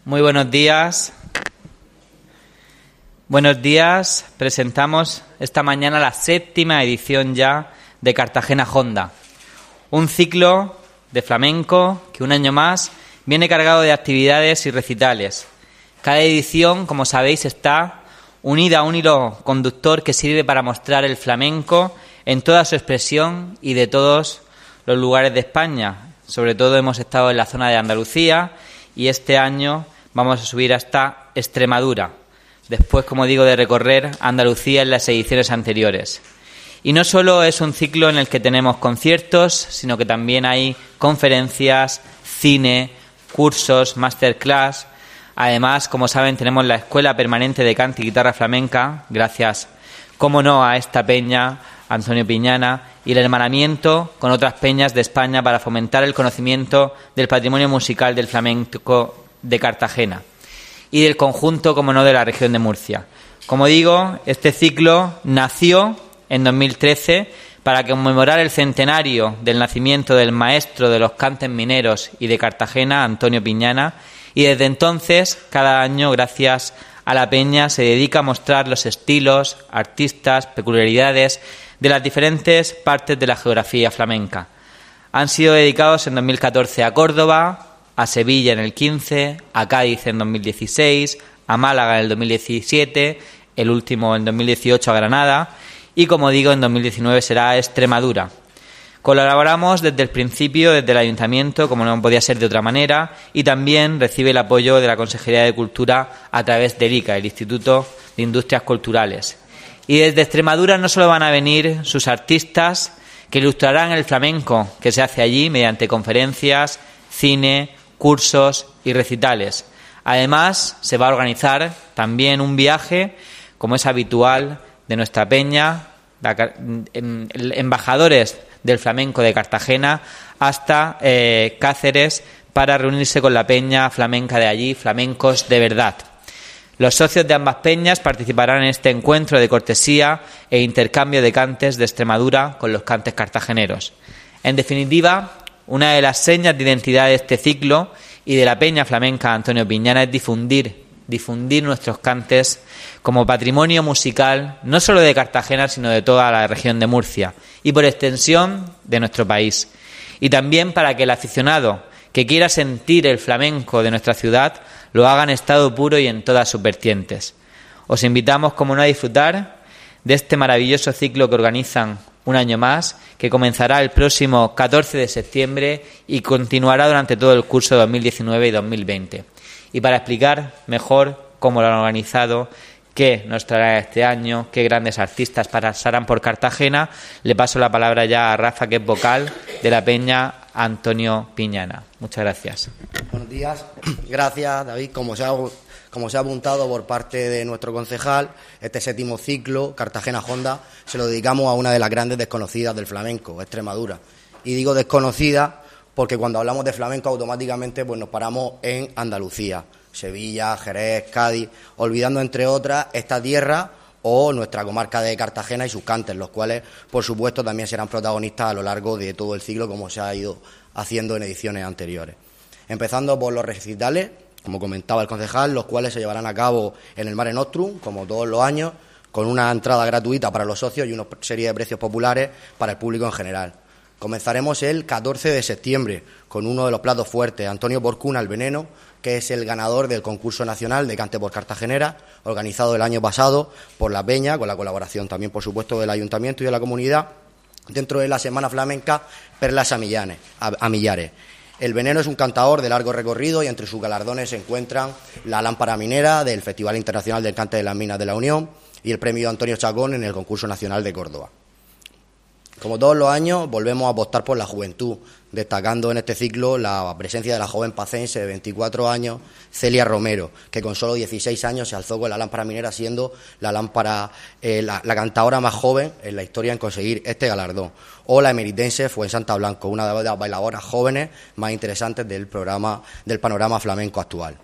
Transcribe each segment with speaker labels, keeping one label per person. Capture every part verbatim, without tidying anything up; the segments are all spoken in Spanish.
Speaker 1: Muy buenos días. Buenos días. Presentamos esta mañana la séptima edición ya de Cartagena Honda, un ciclo de flamenco que un año más viene cargado de actividades y recitales. Cada edición, como sabéis, está unida a un hilo conductor que sirve para mostrar el flamenco en toda su expresión y de todos los lugares de España. Sobre todo hemos estado en la zona de Andalucía y este año vamos a subir hasta Extremadura, después, como digo, de recorrer Andalucía en las ediciones anteriores. Y no solo es un ciclo en el que tenemos conciertos, sino que también hay conferencias, cine, cursos, masterclass. Además, como saben, tenemos la Escuela Permanente de Cante y Guitarra Flamenca, gracias, como no, a esta peña, Antonio Piñana, y el hermanamiento con otras peñas de España para fomentar el conocimiento del patrimonio musical del flamenco de Cartagena y del conjunto, como no, de la región de Murcia. Como digo, este ciclo nació en dos mil trece para conmemorar el centenario del nacimiento del maestro de los cantes mineros y de Cartagena, Antonio Piñana, y desde entonces, cada año, gracias a la peña, se dedica a mostrar los estilos, artistas, peculiaridades de las diferentes partes de la geografía flamenca. Han sido dedicados en dos mil catorce a Córdoba, a Sevilla en el quince, a Cádiz en dos mil dieciséis, a Málaga en el dos mil diecisiete, el último en dos mil dieciocho a Granada y, como digo, en dos mil diecinueve será a Extremadura. Colaboramos desde el principio, desde el Ayuntamiento, como no podía ser de otra manera, y también recibe el apoyo de la Consejería de Cultura a través del I C A, el Instituto de Industrias Culturales. Y desde Extremadura no solo van a venir sus artistas que ilustrarán el flamenco que se hace allí mediante conferencias, cine, cursos y recitales. Además, se va a organizar también un viaje, como es habitual, de nuestra peña, embajadores del flamenco de Cartagena, hasta eh, Cáceres, para reunirse con la peña flamenca de allí, Flamencos de Verdad. Los socios de ambas peñas participarán en este encuentro de cortesía e intercambio de cantes de Extremadura con los cantes cartageneros. En definitiva, una de las señas de identidad de este ciclo y de la peña flamenca Antonio Piñana es difundir, difundir nuestros cantes como patrimonio musical no solo de Cartagena, sino de toda la región de Murcia y, por extensión, de nuestro país. Y también para que el aficionado que quiera sentir el flamenco de nuestra ciudad lo haga en estado puro y en todas sus vertientes. Os invitamos, como no, a disfrutar de este maravilloso ciclo que organizan un año más, que comenzará el próximo catorce de septiembre y continuará durante todo el curso dos mil diecinueve y dos mil veinte. Y para explicar mejor cómo lo han organizado, qué nos traerá este año, qué grandes artistas pasarán por Cartagena, le paso la palabra ya a Rafa, que es vocal de la peña Antonio Piñana. Muchas gracias.
Speaker 2: Buenos días. Gracias, David. Como se ha, como se ha apuntado por parte de nuestro concejal, este séptimo ciclo, Cartagena Honda, se lo dedicamos a una de las grandes desconocidas del flamenco, Extremadura. Y digo desconocida porque cuando hablamos de flamenco automáticamente pues nos paramos en Andalucía, Sevilla, Jerez, Cádiz, olvidando entre otras esta tierra o nuestra comarca de Cartagena y sus cantes, los cuales, por supuesto, también serán protagonistas a lo largo de todo el ciclo, como se ha ido haciendo en ediciones anteriores. Empezando por los recitales, como comentaba el concejal, los cuales se llevarán a cabo en el Mare Nostrum, como todos los años, con una entrada gratuita para los socios y una serie de precios populares para el público en general. Comenzaremos el catorce de septiembre con uno de los platos fuertes, Antonio Porcuna, el Veneno, que es el ganador del concurso nacional de Cante por Cartagenera, organizado el año pasado por la peña, con la colaboración también, por supuesto, del Ayuntamiento y de la comunidad, dentro de la Semana Flamenca Perlas a Millares. A, a Millares. El Veneno es un cantador de largo recorrido y entre sus galardones se encuentran la lámpara minera del Festival Internacional del Cante de las Minas de la Unión y el premio Antonio Chacón en el concurso nacional de Córdoba. Como todos los años, volvemos a apostar por la juventud, destacando en este ciclo la presencia de la joven pacense de veinticuatro años, Celia Romero, que con solo dieciséis años se alzó con la lámpara minera, siendo la lámpara eh, la, la cantadora más joven en la historia en conseguir este galardón. O la emeritense Fuensanta Blanco, una de las bailadoras jóvenes más interesantes del programa del panorama flamenco actual.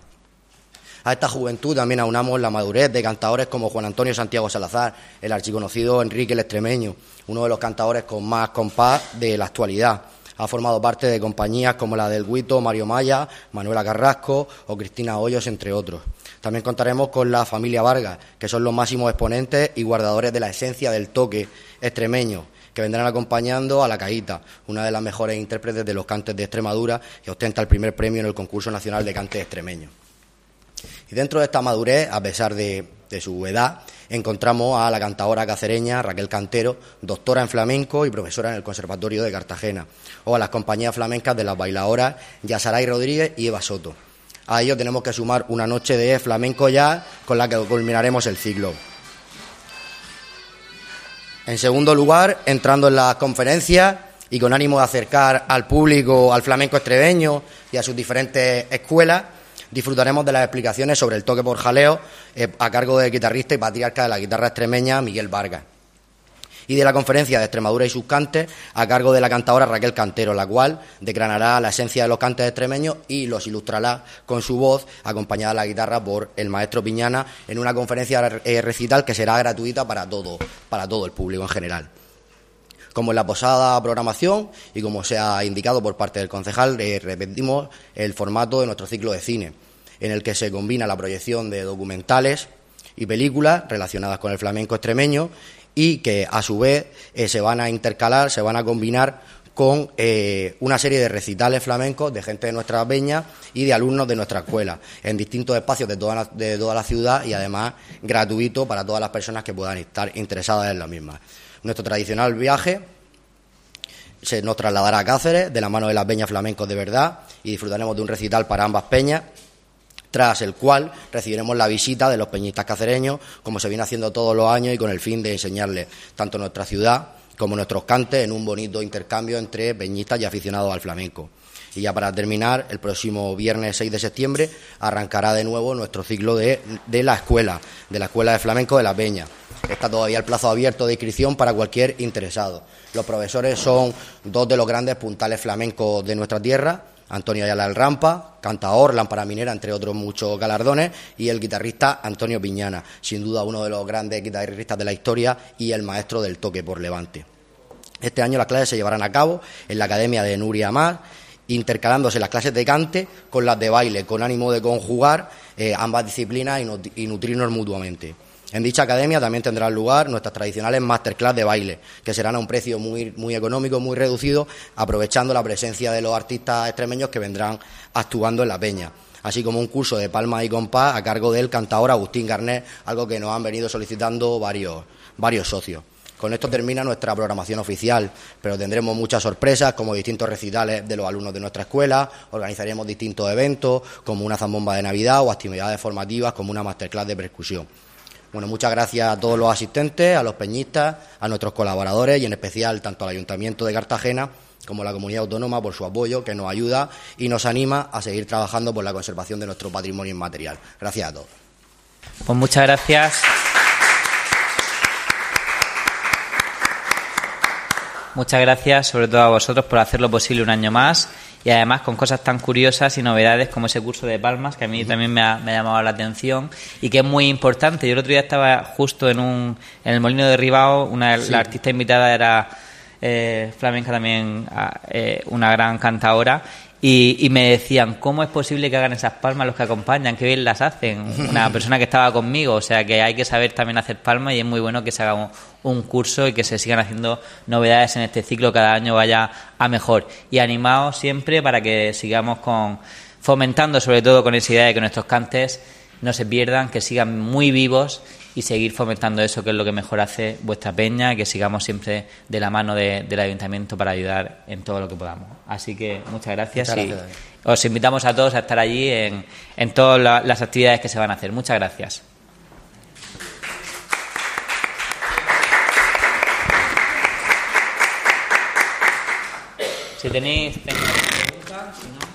Speaker 2: A esta juventud también aunamos la madurez de cantadores como Juan Antonio Santiago Salazar, el archiconocido Enrique el Extremeño, uno de los cantadores con más compás de la actualidad. Ha formado parte de compañías como la del Guito, Mario Maya, Manuela Carrasco o Cristina Hoyos, entre otros. También contaremos con la familia Vargas, que son los máximos exponentes y guardadores de la esencia del toque extremeño, que vendrán acompañando a La Caíta, una de las mejores intérpretes de los cantes de Extremadura, que ostenta el primer premio en el Concurso Nacional de Cantes Extremeños. Y dentro de esta madurez, a pesar de, de su edad, encontramos a la cantadora cacereña Raquel Cantero, doctora en flamenco y profesora en el Conservatorio de Cartagena, o a las compañías flamencas de las bailadoras Yasaray Rodríguez y Eva Soto. A ello tenemos que sumar una noche de flamenco ya, con la que culminaremos el ciclo. En segundo lugar, entrando en las conferencias y con ánimo de acercar al público al flamenco extremeño y a sus diferentes escuelas, disfrutaremos de las explicaciones sobre el toque por jaleo eh, a cargo del guitarrista y patriarca de la guitarra extremeña, Miguel Vargas, y de la conferencia de Extremadura y sus cantes a cargo de la cantadora Raquel Cantero, la cual declarará la esencia de los cantes extremeños y los ilustrará con su voz, acompañada de la guitarra por el maestro Piñana, en una conferencia eh, recital que será gratuita para todo, para todo el público en general. Como en la posada programación y como se ha indicado por parte del concejal, eh, repetimos el formato de nuestro ciclo de cine, en el que se combina la proyección de documentales y películas relacionadas con el flamenco extremeño y que a su vez eh, se van a intercalar, se van a combinar con eh, una serie de recitales flamencos de gente de nuestra peña y de alumnos de nuestra escuela, en distintos espacios de toda la, de toda la ciudad y además gratuito para todas las personas que puedan estar interesadas en la misma. Nuestro tradicional viaje se nos trasladará a Cáceres de la mano de las peñas flamencos de verdad y disfrutaremos de un recital para ambas peñas, tras el cual recibiremos la visita de los peñistas cacereños, como se viene haciendo todos los años y con el fin de enseñarles tanto nuestra ciudad como nuestros cantes en un bonito intercambio entre peñistas y aficionados al flamenco. Y ya para terminar, el próximo viernes seis de septiembre arrancará de nuevo nuestro ciclo de, de la escuela, de la Escuela de Flamenco de la Peña. Está todavía el plazo abierto de inscripción para cualquier interesado. Los profesores son dos de los grandes puntales flamencos de nuestra tierra, Antonio Ayala del Rampa, cantador, lámpara minera, entre otros muchos galardones, y el guitarrista Antonio Piñana, sin duda uno de los grandes guitarristas de la historia y el maestro del toque por Levante. Este año las clases se llevarán a cabo en la Academia de Nuria Más, intercalándose las clases de cante con las de baile, con ánimo de conjugar eh, ambas disciplinas y nutrirnos mutuamente. En dicha academia también tendrán lugar nuestras tradicionales masterclass de baile, que serán a un precio muy, muy económico, muy reducido, aprovechando la presencia de los artistas extremeños que vendrán actuando en la peña, así como un curso de palmas y compás a cargo del cantador Agustín Garnet, algo que nos han venido solicitando varios, varios socios. Con esto termina nuestra programación oficial, pero tendremos muchas sorpresas, como distintos recitales de los alumnos de nuestra escuela, organizaremos distintos eventos, como una zambomba de Navidad o actividades formativas como una masterclass de percusión. Bueno, muchas gracias a todos los asistentes, a los peñistas, a nuestros colaboradores y en especial tanto al Ayuntamiento de Cartagena como a la Comunidad Autónoma por su apoyo, que nos ayuda y nos anima a seguir trabajando por la conservación de nuestro patrimonio inmaterial. Gracias a todos.
Speaker 1: Pues muchas gracias. Muchas gracias sobre todo a vosotros por hacerlo posible un año más y además con cosas tan curiosas y novedades como ese curso de palmas que a mí también me ha, me ha llamado la atención y que es muy importante. Yo el otro día estaba justo en un en el Molino de Ribao, una, sí. La artista invitada era eh, flamenca también, eh, una gran cantadora. Y, y me decían, ¿cómo es posible que hagan esas palmas los que acompañan? Qué bien las hacen. Una persona que estaba conmigo, o sea que hay que saber también hacer palmas y es muy bueno que se haga un, un curso y que se sigan haciendo novedades en este ciclo, cada año vaya a mejor. Y animaos siempre para que sigamos con fomentando, sobre todo con esa idea de que nuestros cantes no se pierdan, que sigan muy vivos y seguir fomentando eso, que es lo que mejor hace vuestra peña, y que sigamos siempre de la mano de, del Ayuntamiento para ayudar en todo lo que podamos. Así que muchas gracias, muchas gracias y os invitamos a todos a estar allí en, en todas la, las actividades que se van a hacer. Muchas gracias. Si tenéis, tenéis preguntas, si no...